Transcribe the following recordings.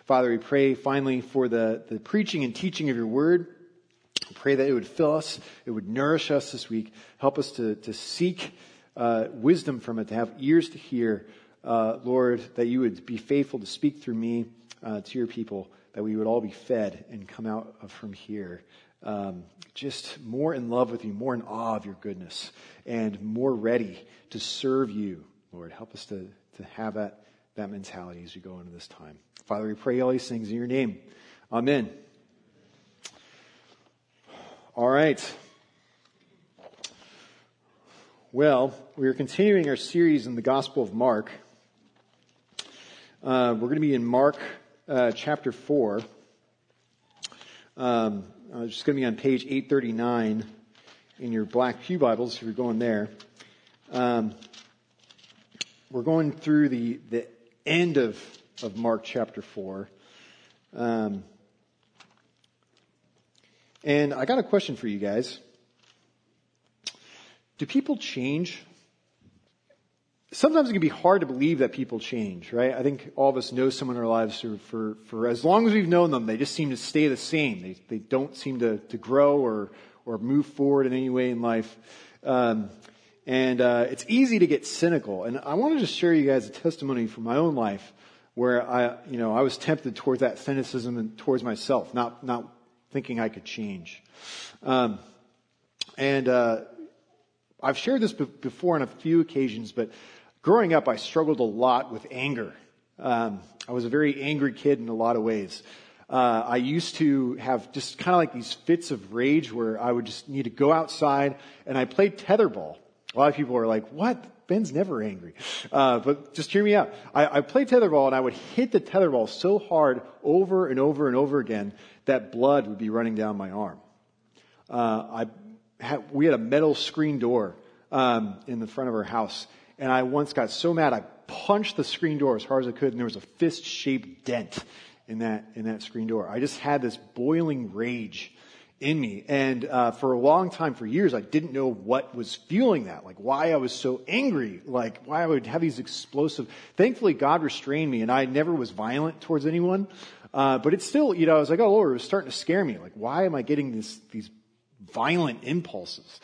Father, we pray finally for the preaching and teaching of your word. We pray that it would fill us, it would nourish us this week. Help us to seek wisdom from it, to have ears to hear. Lord, that you would be faithful to speak through me to your people, that we would all be fed and come out from here just more in love with you, more in awe of your goodness, and more ready to serve you. Lord, help us to have that mentality as we go into this time. Father, we pray all these things in your name. Amen. All right. Well, we are continuing our series in the Gospel of Mark. We're going to be in Mark chapter 4. It's just going to be on page 839 in your black pew Bibles if you're going there. We're going through the end of Mark chapter 4. And I got a question for you guys. Do people change? Sometimes it can be hard to believe that people change, right? I think all of us know someone in our lives who, for as long as we've known them, they just seem to stay the same. They don't seem to grow or move forward in any way in life. It's easy to get cynical. And I want to just share you guys a testimony from my own life where I was tempted towards that cynicism and towards myself, not thinking I could change. I've shared this before on a few occasions, but growing up, I struggled a lot with anger. I was a very angry kid in a lot of ways. I used to have just kind of like these fits of rage where I would just need to go outside, and I played tetherball. A lot of people are like, what? Ben's never angry. But just hear me out. I played tetherball, and I would hit the tetherball so hard over and over and over again that blood would be running down my arm. We had a metal screen door in the front of our house, and I once got so mad I punched the screen door as hard as I could, and there was a fist-shaped dent in that screen door. I just had this boiling rage in me, and for a long time, for years, I didn't know what was fueling that, like why I was so angry, like why I would have these explosive. Thankfully, God restrained me, and I never was violent towards anyone, but it's still, I was like, oh Lord, it was starting to scare me. Like, why am I getting these violent impulses?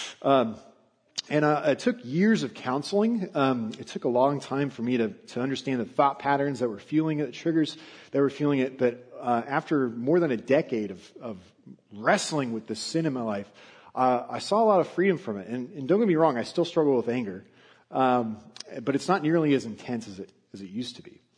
It took years of counseling. It took a long time for me to understand the thought patterns that were fueling it, the triggers that were fueling it. But after more than a decade of wrestling with the sin in my life, I saw a lot of freedom from it. And don't get me wrong, I still struggle with anger, but it's not nearly as intense as it used to be.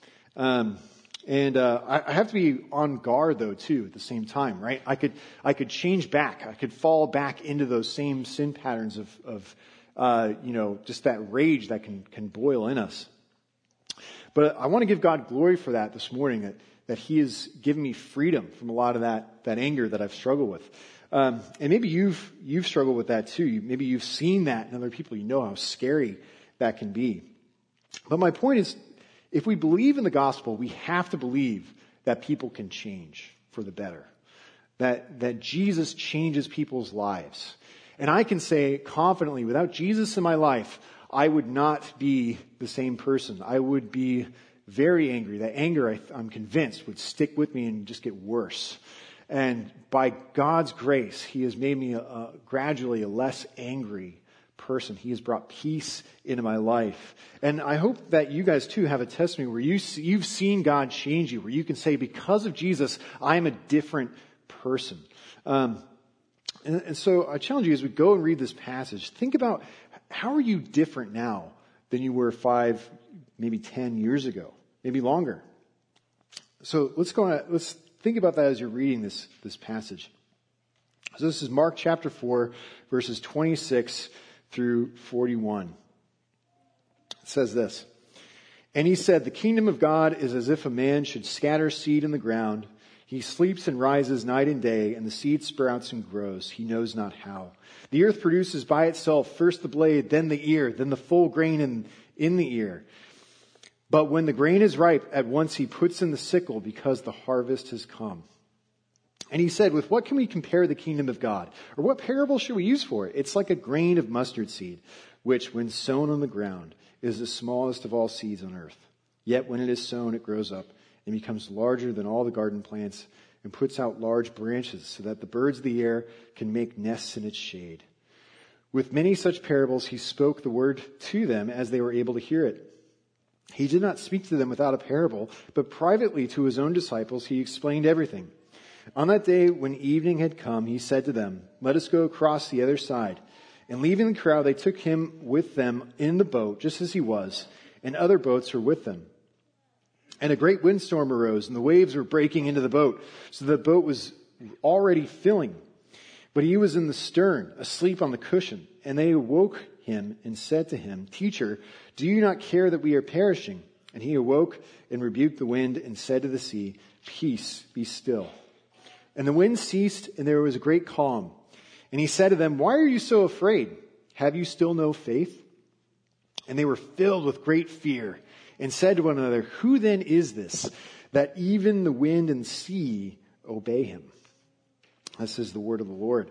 I have to be on guard though too at the same time, right? I could change back. I could fall back into those same sin patterns of just that rage that can boil in us. But I want to give God glory for that this morning, that He has given me freedom from a lot of that anger that I've struggled with. And maybe you've struggled with that too. Maybe you've seen that in other people. You know how scary that can be. But my point is, if we believe in the gospel, we have to believe that people can change for the better. That Jesus changes people's lives. And I can say confidently, without Jesus in my life, I would not be the same person. I would be very angry. That anger, I'm convinced, would stick with me and just get worse. And by God's grace, He has made me gradually a less angry person. He has brought peace into my life. And I hope that you guys too have a testimony where you've seen God change you, where you can say, because of Jesus, I'm a different person. And so I challenge you as we go and read this passage, think about how are you different now than you were 5, maybe 10 years ago, maybe longer. So let's think about that as you're reading this passage. So this is Mark chapter 4, verses 26 through 41. It says this, "And he said, the kingdom of God is as if a man should scatter seed in the ground. He sleeps and rises night and day, and the seed sprouts and grows. He knows not how. The earth produces by itself first the blade, then the ear, then the full grain in the ear. But when the grain is ripe, at once he puts in the sickle, because the harvest has come. And he said, with what can we compare the kingdom of God? Or what parable should we use for it? It's like a grain of mustard seed, which when sown on the ground is the smallest of all seeds on earth. Yet when it is sown, it grows up and becomes larger than all the garden plants and puts out large branches so that the birds of the air can make nests in its shade. With many such parables, he spoke the word to them as they were able to hear it. He did not speak to them without a parable, but privately to his own disciples he explained everything. On that day when evening had come, he said to them, "Let us go across the other side." And leaving the crowd, they took him with them in the boat, just as he was, and other boats were with them. And a great windstorm arose, and the waves were breaking into the boat, so the boat was already filling. But he was in the stern, asleep on the cushion. And they awoke him and said to him, "Teacher, do you not care that we are perishing?" And he awoke and rebuked the wind and said to the sea, "Peace, be still." And the wind ceased, and there was a great calm. And he said to them, "Why are you so afraid? Have you still no faith?" And they were filled with great fear and said to one another, "Who then is this, that even the wind and sea obey him?" This is the word of the Lord.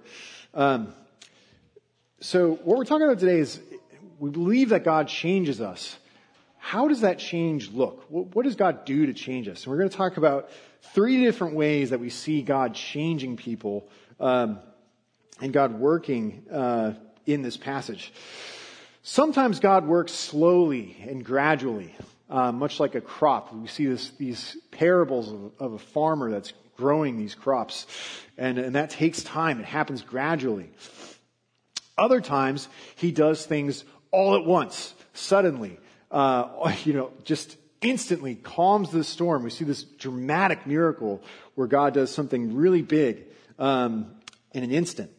So what we're talking about today is we believe that God changes us. How does that change look? What does God do to change us? And we're going to talk about 3 different ways that we see God changing people and God working in this passage. Sometimes God works slowly and gradually, much like a crop. We see these parables of a farmer that's growing these crops, and that takes time. It happens gradually. Other times, he does things all at once, suddenly, just instantly calms the storm. We see this dramatic miracle where God does something really big in an instant.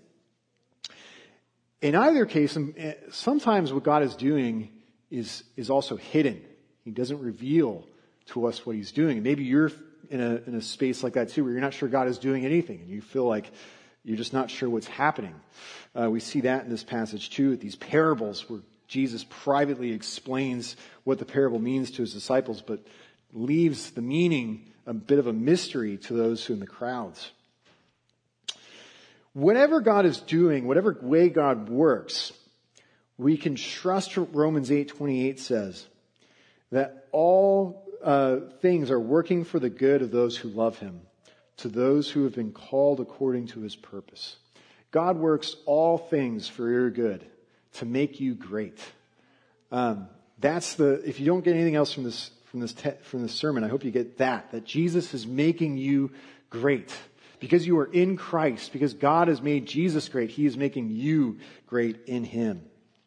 In either case, sometimes what God is doing is also hidden. He doesn't reveal to us what he's doing. And maybe you're in a space like that too, where you're not sure God is doing anything, and you feel like you're just not sure what's happening. We see that in this passage too, with these parables where Jesus privately explains what the parable means to his disciples, but leaves the meaning a bit of a mystery to those who in the crowds. Whatever God is doing, whatever way God works, we can trust what Romans 8:28 says, that all things are working for the good of those who love him, to those who have been called according to his purpose. God works all things for your good, to make you great. If you don't get anything else from this sermon, I hope you get that Jesus is making you great. Because you are in Christ, because God has made Jesus great, he is making you great in him.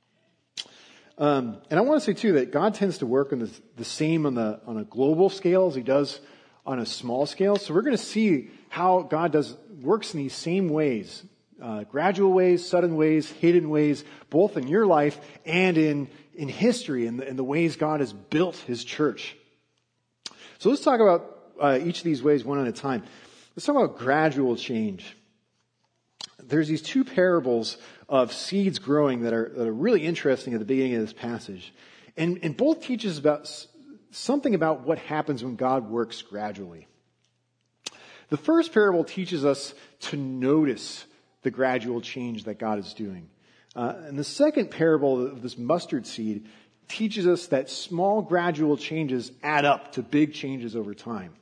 And I want to say too that God tends to work on the same on a global scale as he does on a small scale. So we're going to see how God works in these same ways, gradual ways, sudden ways, hidden ways, both in your life and in history and the ways God has built his church. So let's talk about each of these ways one at a time. Let's talk about gradual change. There's these 2 parables of seeds growing that are really interesting at the beginning of this passage. And both teach us about something about what happens when God works gradually. The first parable teaches us to notice the gradual change that God is doing. And the second parable of this mustard seed teaches us that small gradual changes add up to big changes over time.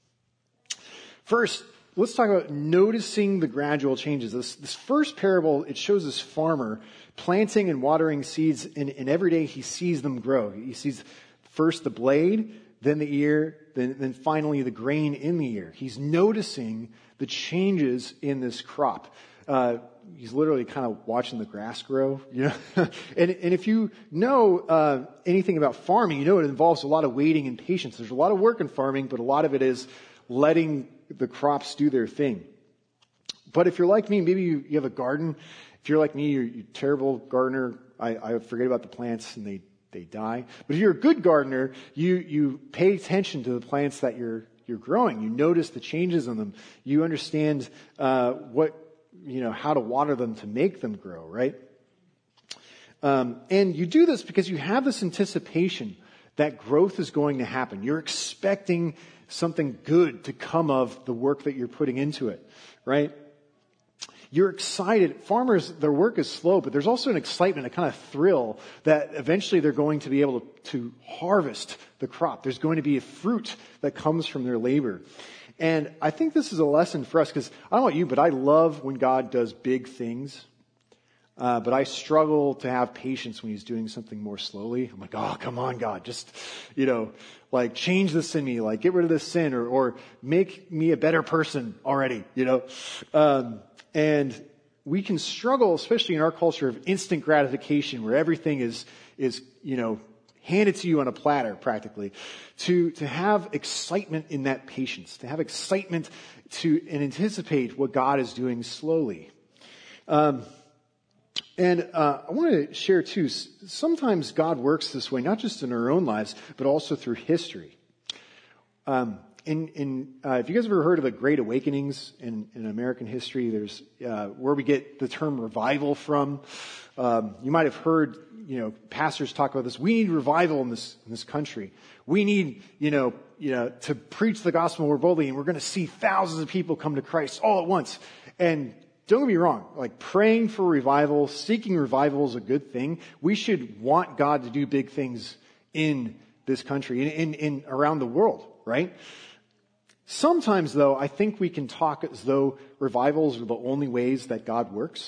First, let's talk about noticing the gradual changes. This first parable, it shows this farmer planting and watering seeds, and every day he sees them grow. He sees first the blade, then the ear, then finally the grain in the ear. He's noticing the changes in this crop. He's literally kind of watching the grass grow, and if you know anything about farming, you know it involves a lot of waiting and patience. There's a lot of work in farming, but a lot of it is letting the crops do their thing. But if you're like me, maybe you have a garden. If you're like me, you're a terrible gardener. I forget about the plants and they die. But if you're a good gardener, you pay attention to the plants that you're growing. You notice the changes in them. You understand how to water them to make them grow, right? And you do this because you have this anticipation that growth is going to happen. You're expecting something good to come of the work that you're putting into it, right? You're excited. Farmers, their work is slow, but there's also an excitement, a kind of thrill that eventually they're going to be able to harvest the crop. There's going to be a fruit that comes from their labor. And I think this is a lesson for us because I don't know about you, but I love when God does big things. But I struggle to have patience when he's doing something more slowly. I'm like, oh, come on, God, just, like change this in me, like get rid of this sin or make me a better person already, and we can struggle, especially in our culture of instant gratification where everything is handed to you on a platter practically, to have excitement in that patience, to have excitement and anticipate what God is doing slowly. And I want to share too, sometimes God works this way, not just in our own lives, but also through history. If you guys have ever heard of the Great Awakenings in American history, there's where we get the term revival from. You might have heard, pastors talk about this. We need revival in this country. We need, to preach the gospel more boldly, and we're going to see thousands of people come to Christ all at once. And don't get me wrong, like praying for revival, seeking revival is a good thing. We should want God to do big things in this country, in around the world, right? Sometimes, though, I think we can talk as though revivals are the only ways that God works.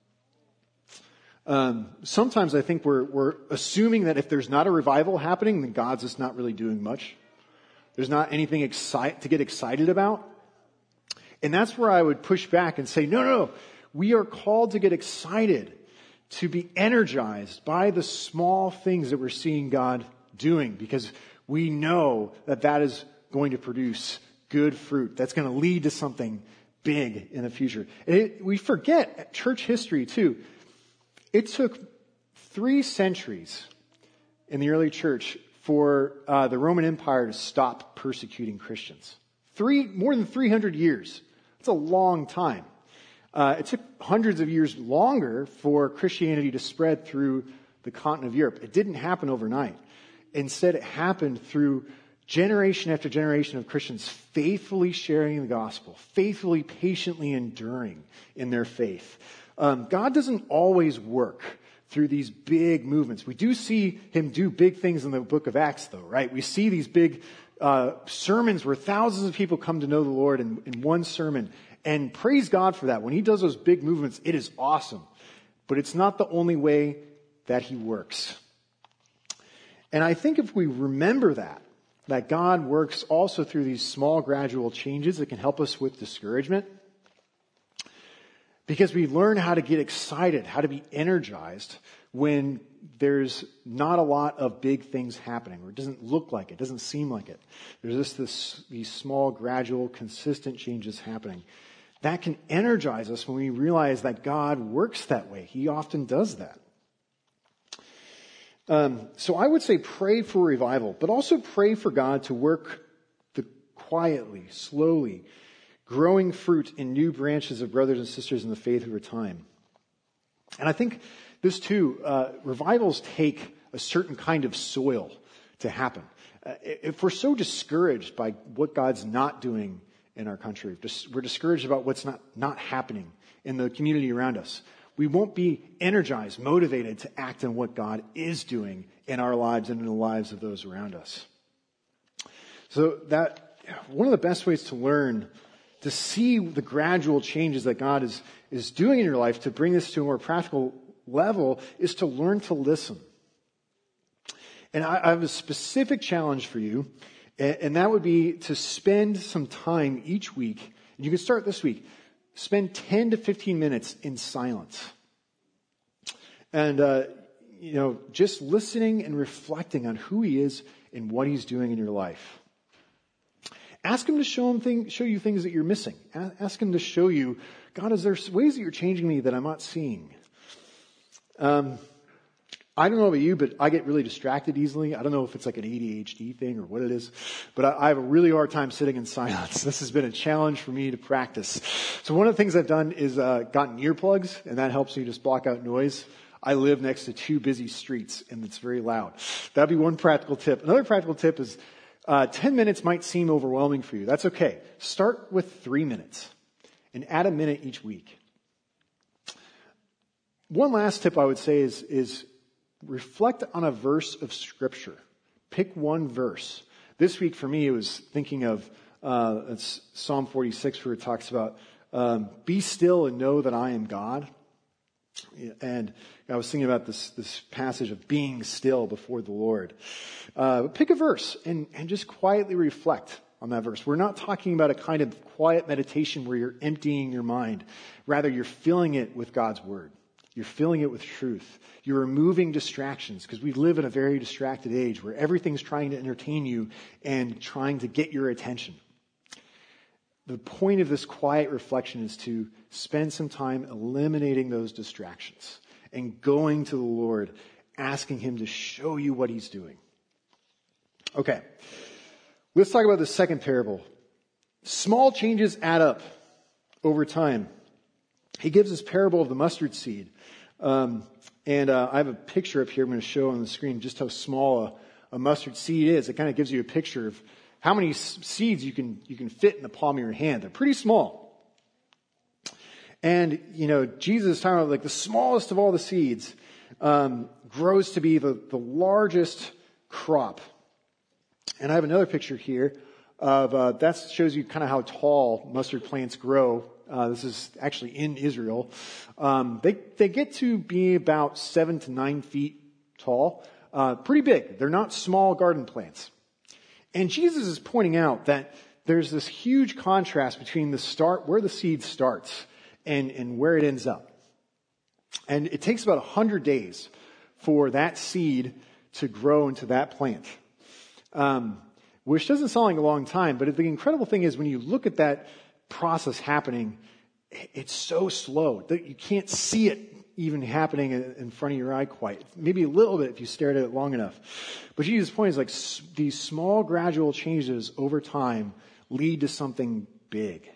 Sometimes I think we're assuming that if there's not a revival happening, then God's just not really doing much. There's not anything to get excited about. And that's where I would push back and say, no. We are called to get excited, to be energized by the small things that we're seeing God doing, because we know that is going to produce good fruit. That's going to lead to something big in the future. We forget church history too. It took 3 centuries in the early church for the Roman Empire to stop persecuting Christians. More than 300 years. It's a long time. It took hundreds of years longer for Christianity to spread through the continent of Europe. It didn't happen overnight. Instead, it happened through generation after generation of Christians faithfully sharing the gospel, faithfully, patiently enduring in their faith. God doesn't always work through these big movements. We do see him do big things in the book of Acts, though, right? We see these big sermons where thousands of people come to know the Lord in one sermon. And praise God for that. When he does those big movements, it is awesome. But it's not the only way that he works. And I think if we remember that God works also through these small gradual changes, it can help us with discouragement. Because we learn how to get excited, how to be energized when there's not a lot of big things happening, or it doesn't look like it, doesn't seem like it. There's just these small, gradual, consistent changes happening. That can energize us when we realize that God works that way. He often does that. So I would say pray for revival, but also pray for God to work quietly, slowly, growing fruit in new branches of brothers and sisters in the faith over time. And I think this too, revivals take a certain kind of soil to happen. If we're so discouraged by what God's not doing in our country, we're discouraged about what's not happening in the community around us, we won't be energized, motivated to act on what God is doing in our lives and in the lives of those around us. So that one of the best ways to learn to see the gradual changes that God is doing in your life, to bring this to a more practical level, is to learn to listen. And I have a specific challenge for you, and that would be to spend some time each week. You can start this week. Spend 10 to 15 minutes in silence. And, just listening and reflecting on who he is and what he's doing in your life. Ask him to show you things that you're missing. Ask him to show you, God, is there ways that you're changing me that I'm not seeing? I don't know about you, but I get really distracted easily. I don't know if it's like an ADHD thing or what it is, but I have a really hard time sitting in silence. This has been a challenge for me to practice. So one of the things I've done is gotten earplugs, and that helps me just block out noise. I live next to 2 busy streets, and it's very loud. That'd be one practical tip. Another practical tip is 10 minutes might seem overwhelming for you. That's okay. Start with 3 minutes and add a minute each week. One last tip I would say is reflect on a verse of Scripture. Pick one verse. This week for me, it was thinking of it's Psalm 46 where it talks about, be still and know that I am God. And I was thinking about this passage of being still before the Lord. Pick a verse and just quietly reflect on that verse. We're not talking about a kind of quiet meditation where you're emptying your mind. Rather, you're filling it with God's word. You're filling it with truth. You're removing distractions because we live in a very distracted age where everything's trying to entertain you and trying to get your attention. The point of this quiet reflection is to spend some time eliminating those distractions and going to the Lord, asking Him to show you what He's doing. Okay, let's talk about the second parable. Small changes add up over time. He gives this parable of the mustard seed. I have a picture up here I'm going to show on the screen just how small a mustard seed is. It kind of gives you a picture of how many seeds you can fit in the palm of your hand. They're pretty small. And, Jesus is talking about like the smallest of all the seeds grows to be the largest crop. And I have another picture here of that shows you kind of how tall mustard plants grow. This is actually in Israel. They get to be about 7 to 9 feet tall. Pretty big. They're not small garden plants. And Jesus is pointing out that there's this huge contrast between where the seed starts and where it ends up. And it takes about 100 days for that seed to grow into that plant. Which doesn't sound like a long time, but the incredible thing is when you look at that process happening, it's so slow that you can't see it even happening in front of your eye quite. Maybe a little bit if you stared at it long enough. But Jesus' point is like these small gradual changes over time lead to something big.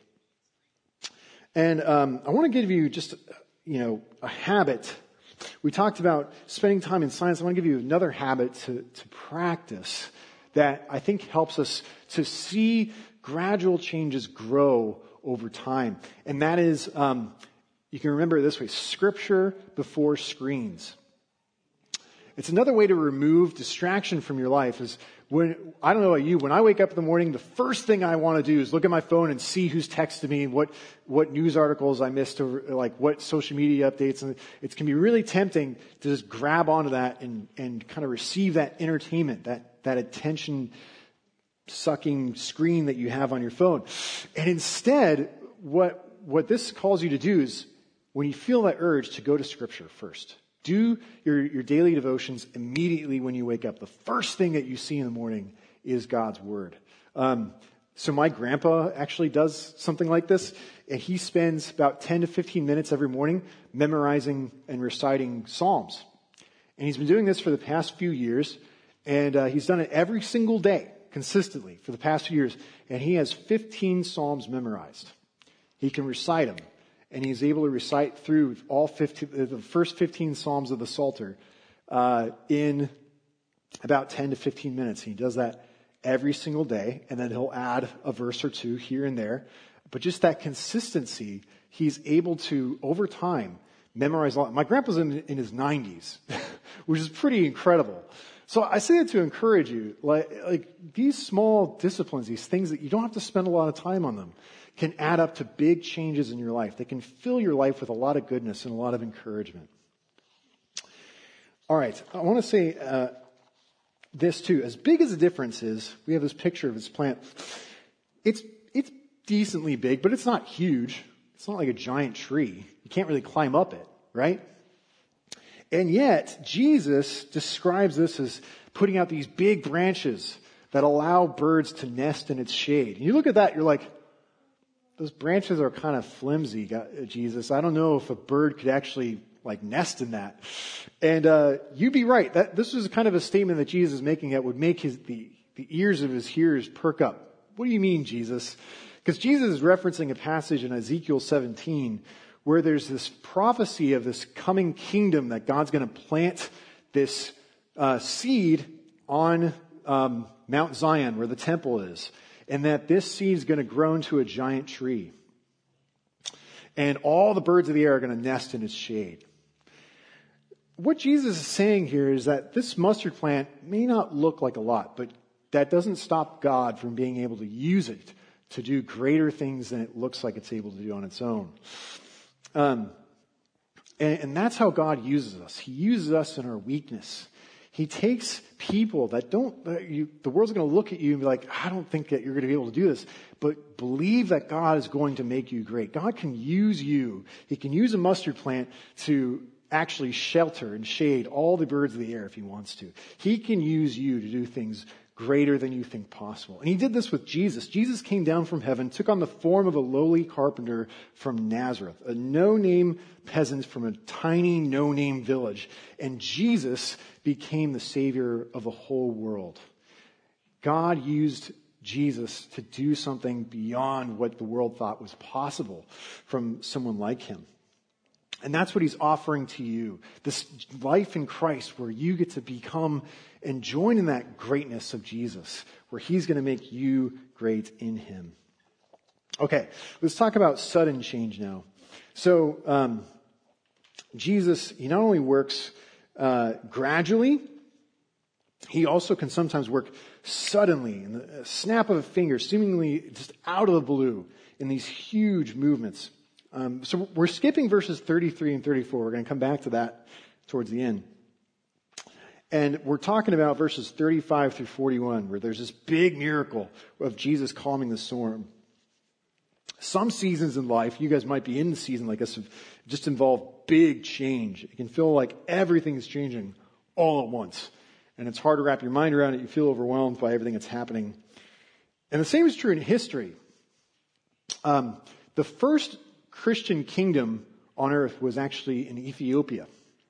And I want to give you just, a habit. We talked about spending time in science. I want to give you another habit to practice that I think helps us to see gradual changes grow over time. And that is, you can remember it this way, Scripture before screens. It's another way to remove distraction from your life is I don't know about you, when I wake up in the morning, the first thing I want to do is look at my phone and see who's texted me, what news articles I missed, or like what social media updates. And it can be really tempting to just grab onto that and kind of receive that entertainment, that attention sucking screen that you have on your phone. And instead, what this calls you to do is when you feel that urge to go to Scripture first. Do your daily devotions immediately when you wake up. The first thing that you see in the morning is God's Word. So my grandpa actually does something like this, and he spends about 10 to 15 minutes every morning memorizing and reciting Psalms. And he's been doing this for the past few years, and he's done it every single day, consistently, for the past few years. And he has 15 Psalms memorized. He can recite them. And he's able to recite through the first 15 Psalms of the Psalter in about 10 to 15 minutes. He does that every single day, and then he'll add a verse or two here and there. But just that consistency, he's able to, over time, memorize a lot. My grandpa's in his 90s, which is pretty incredible. So I say that to encourage you, like these small disciplines, these things that you don't have to spend a lot of time on them, can add up to big changes in your life. They can fill your life with a lot of goodness and a lot of encouragement. All right, I want to say this too. As big as the difference is, we have this picture of this plant. It's decently big, but it's not huge. It's not like a giant tree. You can't really climb up it, right? And yet, Jesus describes this as putting out these big branches that allow birds to nest in its shade. And you look at that, you're like, those branches are kind of flimsy, Jesus. I don't know if a bird could actually nest in that. And you'd be right. This was kind of a statement that Jesus is making that would make the ears of his hearers perk up. What do you mean, Jesus? Because Jesus is referencing a passage in Ezekiel 17 where there's this prophecy of this coming kingdom that God's going to plant this seed on Mount Zion where the temple is. And that this seed is going to grow into a giant tree. And all the birds of the air are going to nest in its shade. what Jesus is saying here is that this mustard plant may not look like a lot, but that doesn't stop God from being able to use it to do greater things than it looks like it's able to do on its own. And that's how God uses us. He uses us in our weakness. He takes people that the world's going to look at you and be like, I don't think that you're going to be able to do this, but believe that God is going to make you great. God can use you. He can use a mustard plant to actually shelter and shade all the birds of the air if he wants to. He can use you to do things greater than you think possible. And he did this with Jesus. Jesus came down from heaven, took on the form of a lowly carpenter from Nazareth, a no-name peasant from a tiny no-name village. And Jesus became the Savior of the whole world. God used Jesus to do something beyond what the world thought was possible from someone like him. And that's what he's offering to you. This life in Christ where you get to become and join in that greatness of Jesus, where he's going to make you great in him. Okay, let's talk about sudden change now. So, Jesus, he not only works gradually, he also can sometimes work suddenly, in the snap of a finger, seemingly just out of the blue in these huge movements. So we're skipping verses 33 and 34. We're going to come back to that towards the end. And we're talking about verses 35 through 41, where there's this big miracle of Jesus calming the storm. Some seasons in life, you guys might be in the season like this, just involve big change. It can feel like everything is changing all at once. And it's hard to wrap your mind around it. You feel overwhelmed by everything that's happening. And the same is true in history. The first Christian kingdom on earth was actually in Ethiopia.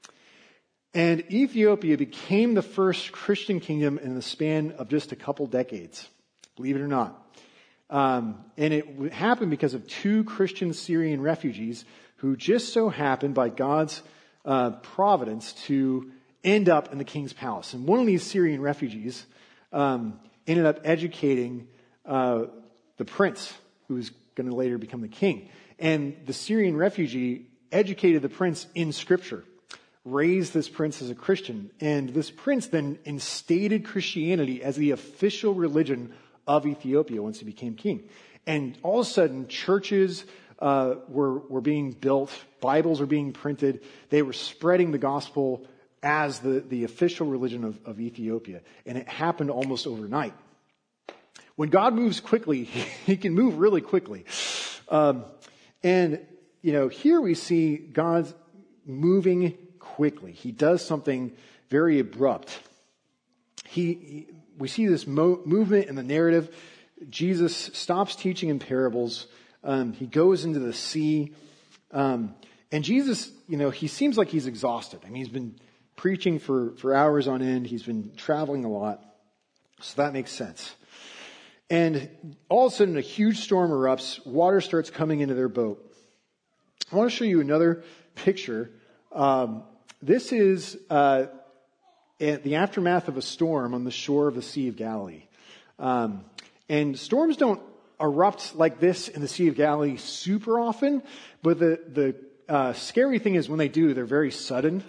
And Ethiopia became the first Christian kingdom in the span of just a couple decades, believe it or not. And it happened because of two Christian Syrian refugees who just so happened by God's providence to end up in the king's palace. And one of these Syrian refugees ended up educating the prince who was going to later become the king. And the Syrian refugee educated the prince in Scripture, raised this prince as a Christian. And this prince then instated Christianity as the official religion of Ethiopia once he became king. And all of a sudden, churches were being built, Bibles were being printed. They were spreading the gospel as the official religion of Ethiopia. And it happened almost overnight. When God moves quickly, he can move really quickly. And, here we see God's moving quickly. He does something very abrupt. We see this movement in the narrative. Jesus stops teaching in parables. He goes into the sea. And Jesus, he seems like he's exhausted. I mean, he's been preaching for hours on end. He's been traveling a lot. So that makes sense. And all of a sudden, a huge storm erupts. Water starts coming into their boat. I want to show you another picture. This is at the aftermath of a storm on the shore of the Sea of Galilee. And storms don't erupt like this in the Sea of Galilee super often, but the scary thing is when they do, they're very sudden.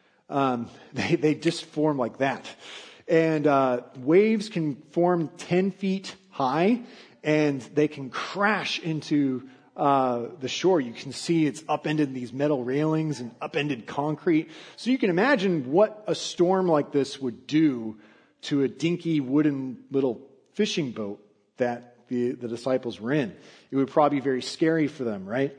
They just form like that. And waves can form 10 feet high, and they can crash into the shore. You can see it's upended these metal railings and upended concrete. So you can imagine what a storm like this would do to a dinky wooden little fishing boat that the disciples were in. It would probably be very scary for them, right?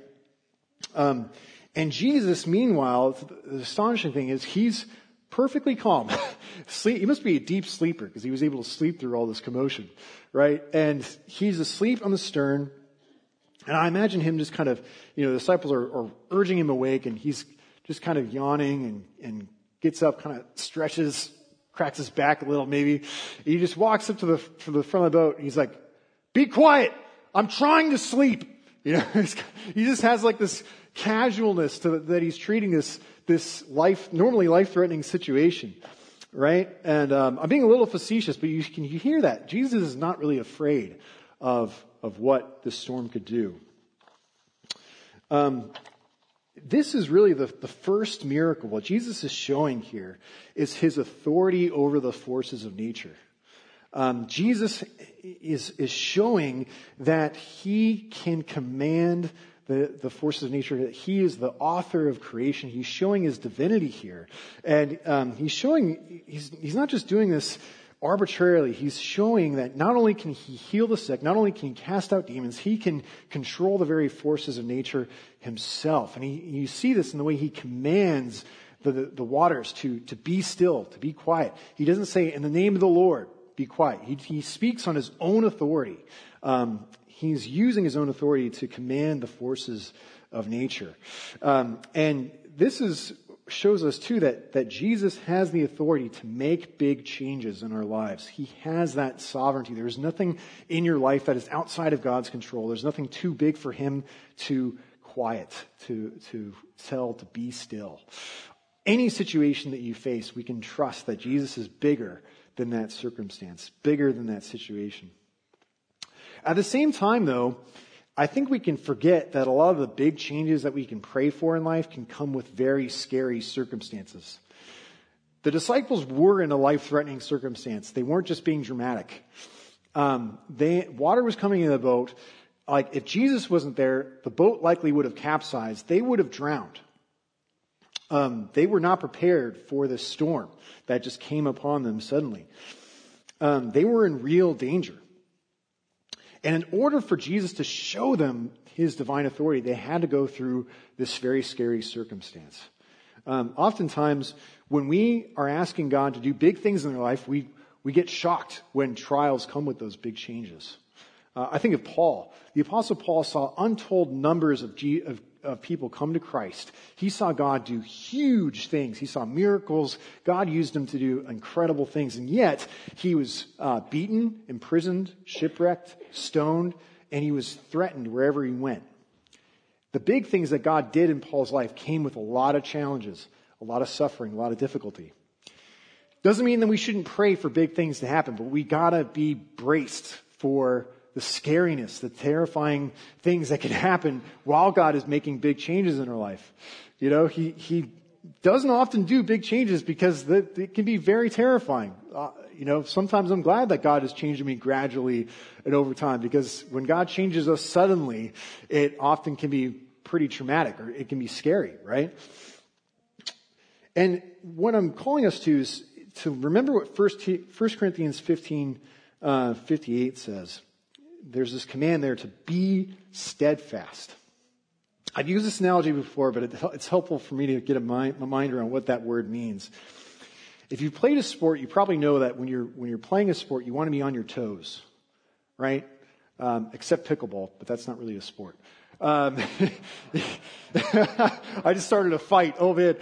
And Jesus, meanwhile, the astonishing thing is he's perfectly calm. He must be a deep sleeper because he was able to sleep through all this commotion, right? And he's asleep on the stern. And I imagine him just kind of, the disciples are urging him awake, and he's just kind of yawning and gets up, kind of stretches, cracks his back a little maybe. He just walks up to the front of the boat, and he's like, "Be quiet! I'm trying to sleep." He just has like this casualness that he's treating this normally life-threatening situation, right? And I'm being a little facetious, but you hear that Jesus is not really afraid of what the storm could do. this is really the first miracle. What Jesus is showing here is his authority over the forces of nature. Jesus is showing that he can command the forces of nature, that he is the author of creation. He's showing his divinity here. And he's not just doing this arbitrarily. He's showing that not only can he heal the sick, not only can he cast out demons, he can control the very forces of nature himself. And you see this in the way he commands the waters to be still, to be quiet. He doesn't say, in the name of the Lord, be quiet. He speaks on his own authority. He's using his own authority to command the forces of nature. And this shows us too that Jesus has the authority to make big changes in our lives. He has that sovereignty. There's nothing in your life that is outside of God's control. There's nothing too big for him to quiet, to tell, to be still. Any situation that you face, we can trust that Jesus is bigger than that circumstance, bigger than that situation. At the same time, though, I think we can forget that a lot of the big changes that we can pray for in life can come with very scary circumstances. The disciples were in a life-threatening circumstance. They weren't just being dramatic. Water was coming in the boat. Like, if Jesus wasn't there, the boat likely would have capsized. They would have drowned. They were not prepared for this storm that just came upon them suddenly. They were in real danger. And in order for Jesus to show them his divine authority, they had to go through this very scary circumstance. Oftentimes, when we are asking God to do big things in our life, we get shocked when trials come with those big changes. I think of Paul. The Apostle Paul saw untold numbers of people come to Christ. He saw God do huge things. He saw miracles. God used him to do incredible things. And yet, he was beaten, imprisoned, shipwrecked, stoned, and he was threatened wherever he went. The big things that God did in Paul's life came with a lot of challenges, a lot of suffering, a lot of difficulty. Doesn't mean that we shouldn't pray for big things to happen, but we gotta be braced for the scariness, the terrifying things that can happen while God is making big changes in our life. You know, he doesn't often do big changes because it can be very terrifying. Sometimes I'm glad that God is changing me gradually and over time, because when God changes us suddenly, it often can be pretty traumatic, or it can be scary, right? And what I'm calling us to is to remember what 1 Corinthians 15:58 says. There's this command there to be steadfast. I've used this analogy before, but it's helpful for me to get my mind around what that word means. If you've played a sport, you probably know that when you're playing a sport, you want to be on your toes, right? Except pickleball, but that's not really a sport. I just started a fight. Oh man.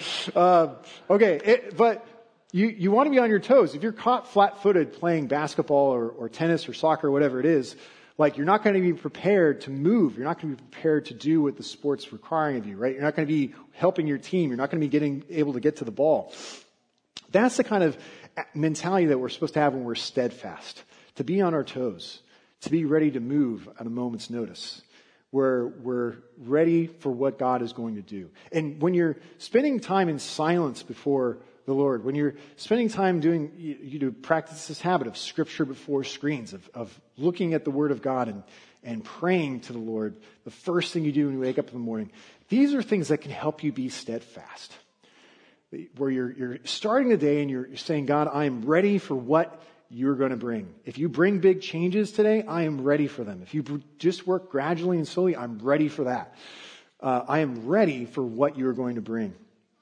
But you want to be on your toes. If you're caught flat-footed playing basketball or tennis or soccer or whatever it is, like, you're not going to be prepared to move. You're not going to be prepared to do what the sport's requiring of you, right? You're not going to be helping your team. You're not going to be able to get to the ball. That's the kind of mentality that we're supposed to have when we're steadfast. To be on our toes. To be ready to move at a moment's notice. We're ready for what God is going to do. And when you're spending time in silence before the Lord, when you're spending time you practice this habit of scripture before screens, of looking at the Word of God and praying to the Lord, the first thing you do when you wake up in the morning, these are things that can help you be steadfast. Where you're starting the day and you're saying, God, I am ready for what you're going to bring. If you bring big changes today, I am ready for them. If you just work gradually and slowly, I'm ready for that. I am ready for what you're going to bring.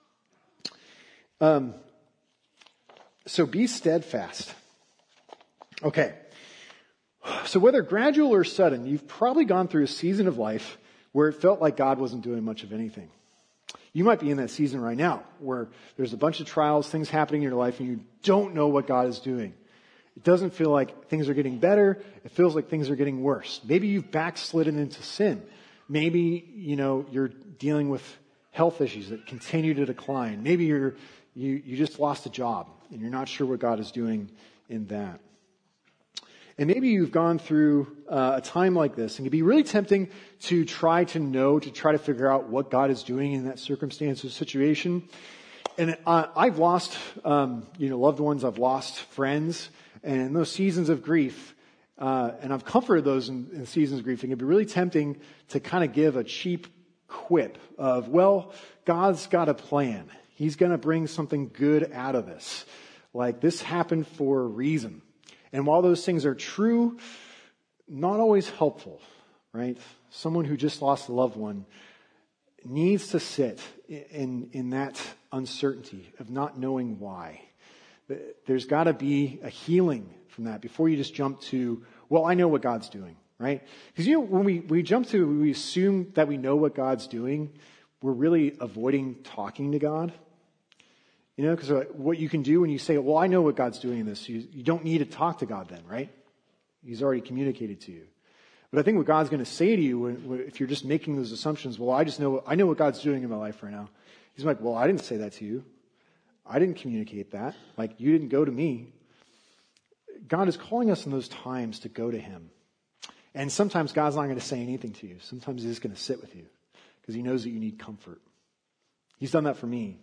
So be steadfast. Okay. So whether gradual or sudden, you've probably gone through a season of life where it felt like God wasn't doing much of anything. You might be in that season right now where there's a bunch of trials, things happening in your life, and you don't know what God is doing. It doesn't feel like things are getting better. It feels like things are getting worse. Maybe you've backslidden into sin. Maybe, you're dealing with health issues that continue to decline. Maybe you just lost a job and you're not sure what God is doing in that. And maybe you've gone through a time like this, and it'd be really tempting to try to figure out what God is doing in that circumstance or situation. And I've lost, loved ones. I've lost friends, and in those seasons of grief, and I've comforted those in seasons of grief. And it'd be really tempting to kind of give a cheap quip of, well, God's got a plan. He's going to bring something good out of this. Like, this happened for a reason. And while those things are true, not always helpful, right? Someone who just lost a loved one needs to sit in that uncertainty of not knowing why. There's got to be a healing from that before you just jump to, well, I know what God's doing, right? Because, when we assume that we know what God's doing, we're really avoiding talking to God. Because what you can do when you say, well, I know what God's doing in this, you don't need to talk to God then, right? He's already communicated to you. But I think what God's going to say to you, if you're just making those assumptions, well, I know what God's doing in my life right now. He's like, well, I didn't say that to you. I didn't communicate that. Like, you didn't go to me. God is calling us in those times to go to Him. And sometimes God's not going to say anything to you. Sometimes He's just going to sit with you because He knows that you need comfort. He's done that for me.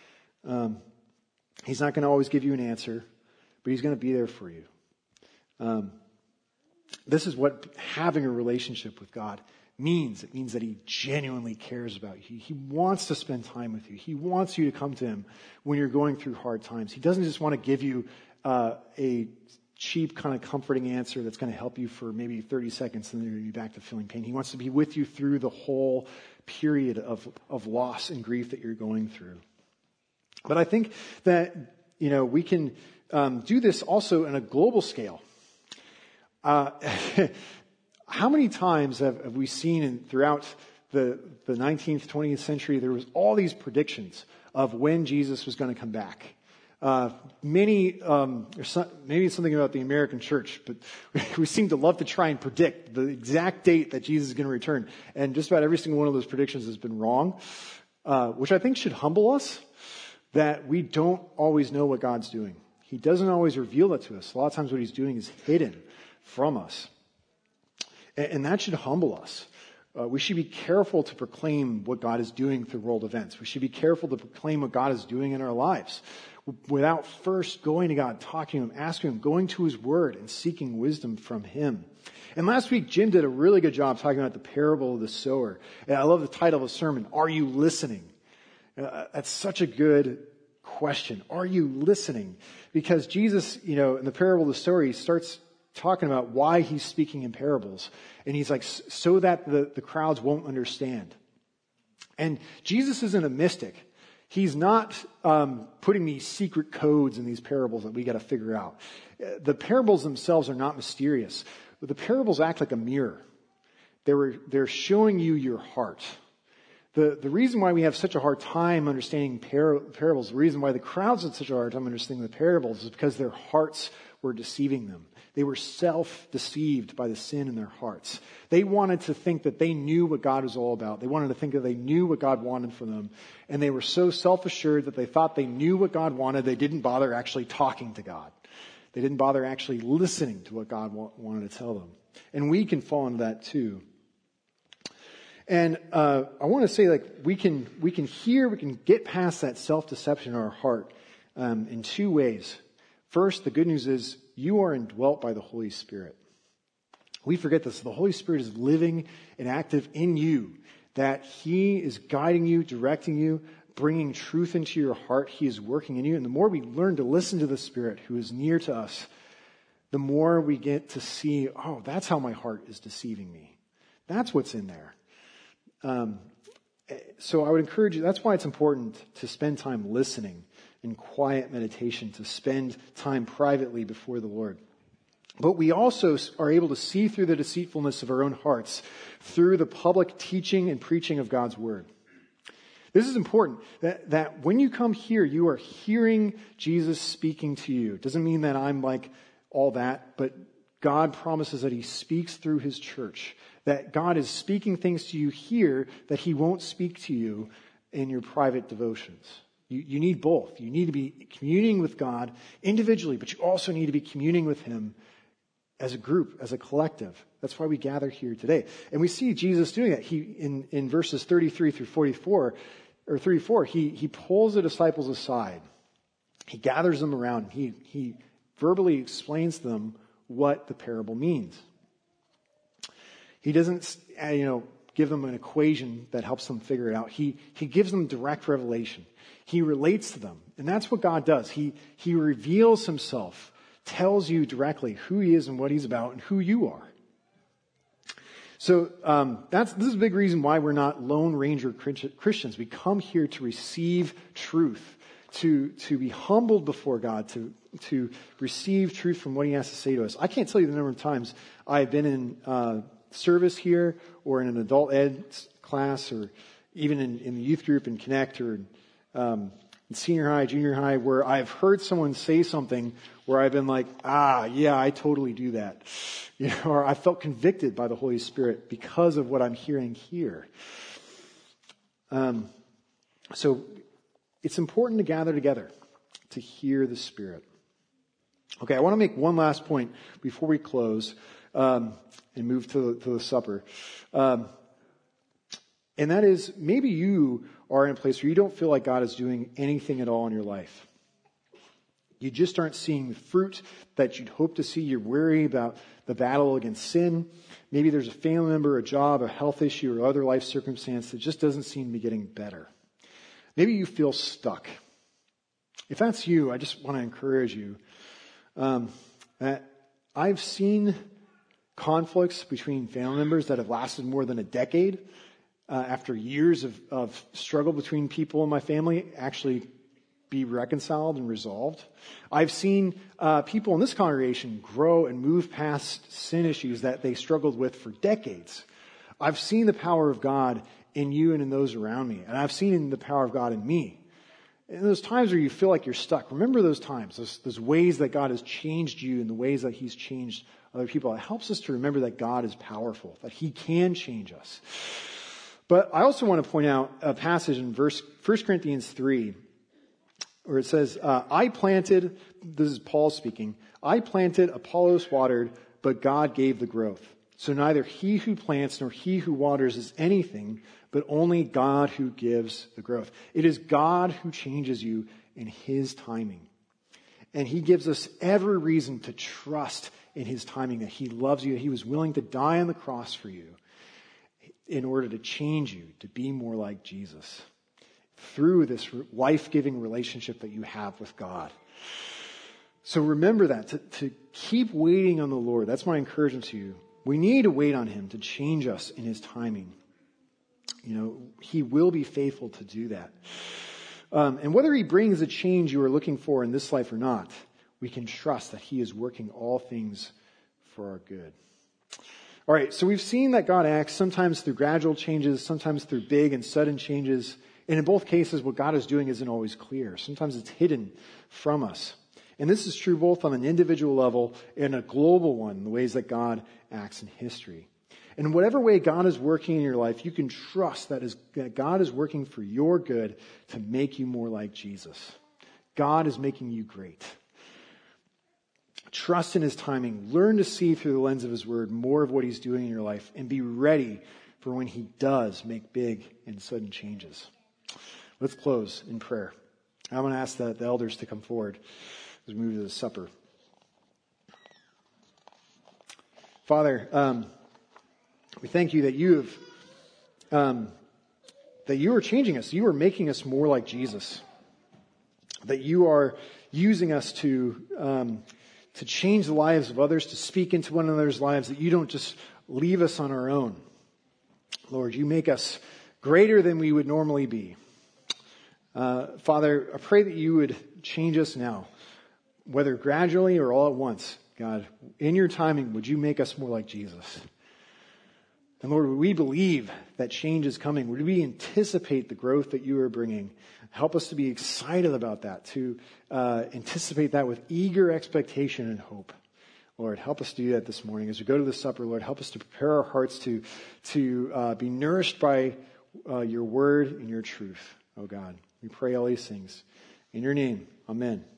He's not going to always give you an answer, but He's going to be there for you. This is what having a relationship with God means. It means that He genuinely cares about you. He wants to spend time with you. He wants you to come to Him when you're going through hard times. He doesn't just want to give you a cheap kind of comforting answer that's going to help you for maybe 30 seconds and then you're going to be back to feeling pain. He wants to be with you through the whole period of loss and grief that you're going through. But I think that, we can do this also on a global scale. How many times have we seen throughout the 19th, 20th century, there was all these predictions of when Jesus was going to come back. Maybe it's something about the American church, but we seem to love to try and predict the exact date that Jesus is going to return. And just about every single one of those predictions has been wrong, which I think should humble us, that we don't always know what God's doing. He doesn't always reveal it to us. A lot of times what He's doing is hidden from us. And that should humble us. We should be careful to proclaim what God is doing through world events. We should be careful to proclaim what God is doing in our lives without first going to God, talking to Him, asking Him, going to His Word and seeking wisdom from Him. And last week, Jim did a really good job talking about the parable of the sower. And I love the title of the sermon, Are You Listening? That's such a good question. Are you listening? Because Jesus, in the parable of the sower, He starts talking about why He's speaking in parables. And He's like, so that the crowds won't understand. And Jesus isn't a mystic. He's not putting these secret codes in these parables that we got to figure out. The parables themselves are not mysterious. But the parables act like a mirror. They're showing you your heart. The reason why we have such a hard time understanding parables, the reason why the crowds had such a hard time understanding the parables is because their hearts were deceiving them. They were self-deceived by the sin in their hearts. They wanted to think that they knew what God was all about. They wanted to think that they knew what God wanted for them. And they were so self-assured that they thought they knew what God wanted. They didn't bother actually talking to God. They didn't bother actually listening to what God wanted to tell them. And we can fall into that too. And I want to say, we can get past that self-deception in our heart in two ways. First, the good news is you are indwelt by the Holy Spirit. We forget this. The Holy Spirit is living and active in you, that He is guiding you, directing you, bringing truth into your heart. He is working in you. And the more we learn to listen to the Spirit who is near to us, the more we get to see, oh, that's how my heart is deceiving me. That's what's in there. So I would encourage you, that's why it's important to spend time listening in quiet meditation, to spend time privately before the Lord. But we also are able to see through the deceitfulness of our own hearts through the public teaching and preaching of God's Word. This is important, that when you come here, you are hearing Jesus speaking to you. It doesn't mean that I'm like all that, but God promises that He speaks through His church, that God is speaking things to you here that He won't speak to you in your private devotions. You need both. You need to be communing with God individually, but you also need to be communing with Him as a group, as a collective. That's why we gather here today. And we see Jesus doing that. He in verses 33 through 44, or 34, he pulls the disciples aside. He gathers them around. He verbally explains to them what the parable means. He doesn't, give them an equation that helps them figure it out. He gives them direct revelation. He relates to them. And that's what God does. He reveals himself, tells you directly who he is and what he's about and who you are. So this is a big reason why we're not Lone Ranger Christians. We come here to receive truth, to be humbled before God, to receive truth from what he has to say to us. I can't tell you the number of times I've been in service here or in an adult ed class or even in the youth group in Connect or in senior high, junior high, where I've heard someone say something where I've been like, yeah, I totally do that. Or I felt convicted by the Holy Spirit because of what I'm hearing here. So it's important to gather together to hear the Spirit. Okay, I want to make one last point before we close and move to the supper. And that is, maybe you are in a place where you don't feel like God is doing anything at all in your life. You just aren't seeing the fruit that you'd hope to see. You're worried about the battle against sin. Maybe there's a family member, a job, a health issue, or other life circumstance that just doesn't seem to be getting better. Maybe you feel stuck. If that's you, I just want to encourage you that I've seen conflicts between family members that have lasted more than a decade after years of struggle between people in my family actually be reconciled and resolved. I've seen people in this congregation grow and move past sin issues that they struggled with for decades. I've seen the power of God in you and in those around me. And I've seen the power of God in me. In those times where you feel like you're stuck, remember those times, those ways that God has changed you and the ways that he's changed other people. It helps us to remember that God is powerful, that he can change us. But I also want to point out a passage in 1 Corinthians 3 where it says, I planted, this is Paul speaking, I planted, Apollos watered, but God gave the growth. So neither he who plants nor he who waters is anything, but only God who gives the growth. It is God who changes you in his timing. And he gives us every reason to trust in his timing, that he loves you, that he was willing to die on the cross for you in order to change you, to be more like Jesus through this life-giving relationship that you have with God. So remember that, to keep waiting on the Lord. That's my encouragement to you. We need to wait on him to change us in his timing. He will be faithful to do that. And whether he brings the change you are looking for in this life or not, we can trust that he is working all things for our good. All right, so we've seen that God acts sometimes through gradual changes, sometimes through big and sudden changes. And in both cases, what God is doing isn't always clear. Sometimes it's hidden from us. And this is true both on an individual level and a global one, the ways that God acts in history. And in whatever way God is working in your life, you can trust that God is working for your good to make you more like Jesus. God is making you great. Trust in his timing. Learn to see through the lens of his word more of what he's doing in your life and be ready for when he does make big and sudden changes. Let's close in prayer. I'm going to ask the elders to come forward as we move to the supper. Father, we thank you that you are changing us. You are making us more like Jesus. That you are using us to change the lives of others, to speak into one another's lives, that you don't just leave us on our own. Lord, you make us greater than we would normally be. Father, I pray that you would change us now, whether gradually or all at once. God, in your timing, would you make us more like Jesus? And Lord, would we believe that change is coming? Would we anticipate the growth that you are bringing? Help us to be excited about that, to anticipate that with eager expectation and hope. Lord, help us do that this morning. As we go to the supper, Lord, help us to prepare our hearts to be nourished by your word and your truth, oh God. We pray all these things. In your name, amen.